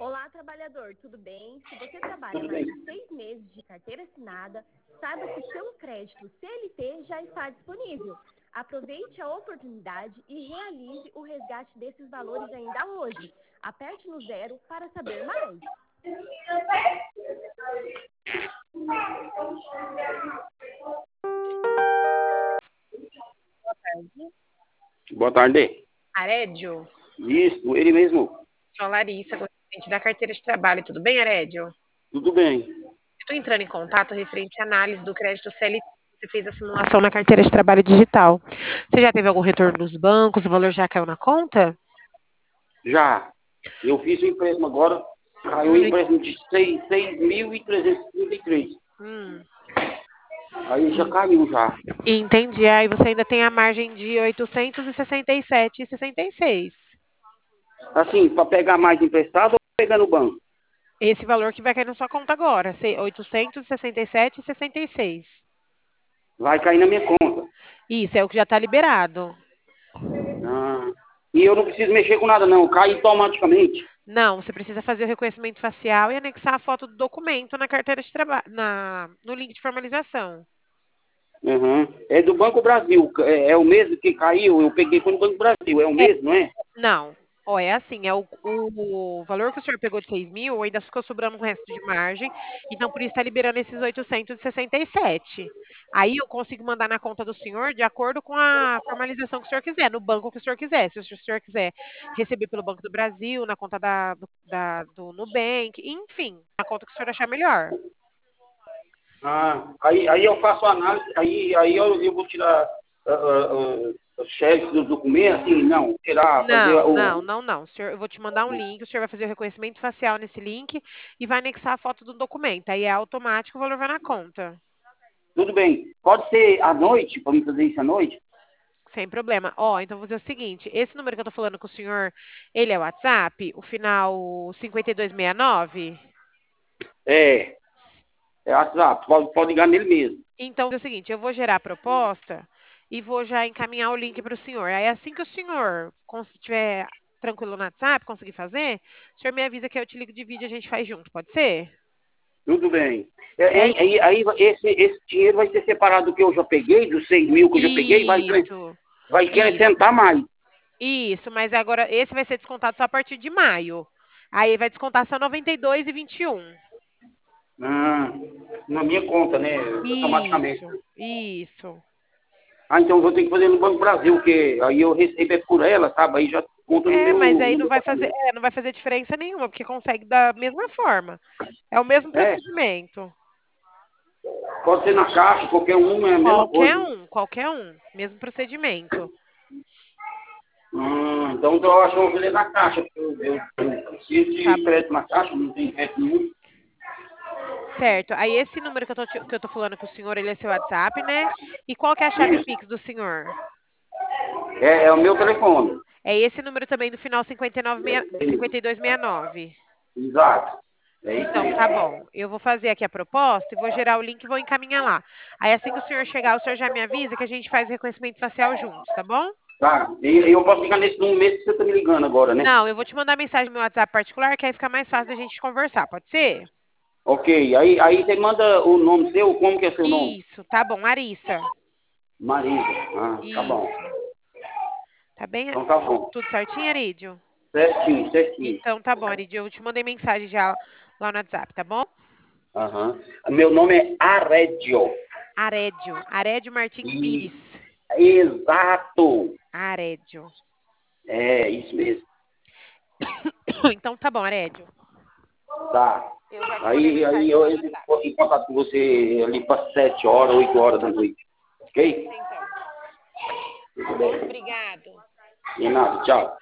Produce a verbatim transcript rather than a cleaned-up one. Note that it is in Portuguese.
Olá, trabalhador, tudo bem? Se você trabalha Tudo mais bem. de seis meses de carteira assinada, saiba que seu crédito C L T já está disponível. Aproveite a oportunidade e realize o resgate desses valores ainda hoje. Aperte no zero para saber mais. Boa tarde. Arédio, Isso, ele mesmo. sou a Larissa, correspondente da carteira de trabalho. Tudo bem, Arédio? Tudo bem. Estou entrando em contato referente à análise do crédito C L T. Você fez a simulação na carteira de trabalho digital. Você já teve algum retorno dos bancos? O valor já caiu na conta? Já. Eu fiz o empréstimo agora. Caiu um empréstimo de seis mil trezentos e trinta e três. Hum, Aí já caiu já. entendi. Aí você ainda tem a margem de oitocentos e sessenta e sete vírgula sessenta e seis. Assim, para pegar mais emprestado ou pegar no banco? Esse valor que vai cair na sua conta agora, se- oitocentos e sessenta e sete vírgula sessenta e seis. Vai cair na minha conta. Isso é o que já está liberado. Ah. E eu não preciso mexer com nada não. Cai automaticamente. Não, você precisa fazer o reconhecimento facial e anexar a foto do documento na carteira de trabalho, na, no link de formalização. Uhum. É do Banco Brasil. É, é o mesmo que caiu. Eu peguei foi no Banco Brasil. É o É, mesmo, não é? não. Ó, é assim, é o, o, o valor que o senhor pegou de seis mil, ainda ficou sobrando um resto de margem, então por isso está liberando esses oitocentos e sessenta e sete. Aí eu consigo mandar na conta do senhor de acordo com a formalização que o senhor quiser, no banco que o senhor quiser. Se o senhor quiser receber pelo Banco do Brasil, na conta da, do, da, do Nubank, enfim, na conta que o senhor achar melhor. Ah, aí, aí eu faço a análise, aí, aí eu, eu vou tirar ah, ah, ah, os cheques dos documentos, assim, não, tirar, fazer Não, não, o... não, não. O senhor, eu vou te mandar um link, o senhor vai fazer o reconhecimento facial nesse link e vai anexar a foto do documento. Aí é automático, o valor vai na conta. Tudo bem. Pode ser à noite, para mim fazer isso à noite? Sem problema. Ó, então vou fazer o seguinte: esse número que eu tô falando com o senhor, ele é o WhatsApp, o final cinquenta e dois sessenta e nove? É, é WhatsApp, pode, pode ligar nele mesmo. Então, é o seguinte, eu vou gerar a proposta e vou já encaminhar o link para o senhor. Aí, assim que o senhor estiver tranquilo no WhatsApp, conseguir fazer, o senhor me avisa que eu te ligo de vídeo e a gente faz junto, pode ser? Tudo bem. É, é, Certo? aí, aí esse, esse dinheiro vai ser separado do que eu já peguei, dos seis mil que eu já peguei, vai, Isso, vai isso, acrescentar mais. isso, mas agora esse vai ser descontado só a partir de maio. Aí vai descontar só noventa e dois e vinte e um. Ah, na minha conta, né, automaticamente. Isso, isso. Ah, então eu vou ter que fazer no Banco Brasil, porque aí eu recebo é por ela, sabe? Aí já conta no É, meu, mas aí no não meu vai fazer, pagamento. é, não vai fazer diferença nenhuma, porque consegue da mesma forma. É o mesmo É, procedimento. pode ser na caixa, qualquer um é a mesma Qualquer coisa. um, qualquer um, mesmo procedimento. Hum, então eu acho que eu vou fazer na caixa, porque eu, eu, eu preciso Tá de bom. crédito na caixa, não tem crédito nenhum. Certo. Aí esse número que eu tô, te- que eu tô falando com o senhor, ele é seu WhatsApp, né? E qual que é a chave Pix do senhor? É, é o meu telefone. É esse número também do final cinquenta e nove, cinquenta e dois sessenta e nove. Exato. É isso Então, tá mesmo. bom. Eu vou fazer aqui a proposta e vou gerar o link e vou encaminhar lá. Aí, assim que o senhor chegar, o senhor já me avisa que a gente faz o reconhecimento facial juntos, tá bom? Tá. E, e eu posso ficar nesse número mesmo que você tá me ligando agora, né? Não, eu vou te mandar mensagem no meu WhatsApp particular, que aí fica mais fácil da gente conversar, pode ser? Ok. Aí, aí você manda o nome seu, como que é seu nome? Isso, tá bom, Arissa. Marisa. Ah, tá bom. Isso. Tá bem? Então tá bom. Tudo certinho, Arídio? Certinho, certinho. Então tá bom, Arídio. Eu te mandei mensagem já lá no WhatsApp, tá bom? Aham. Meu nome é Arédio. Arédio. Arédio Martins E, Pires. exato. Arédio. É, isso mesmo. Então tá bom, Arédio. Tá. Eu já te mandei Aí, aí mensagem eu lá no entro WhatsApp. em contato com você ali para sete horas, oito horas da noite. Pode Ok? ser então. Tudo bem. Obrigado. De nada, tchau.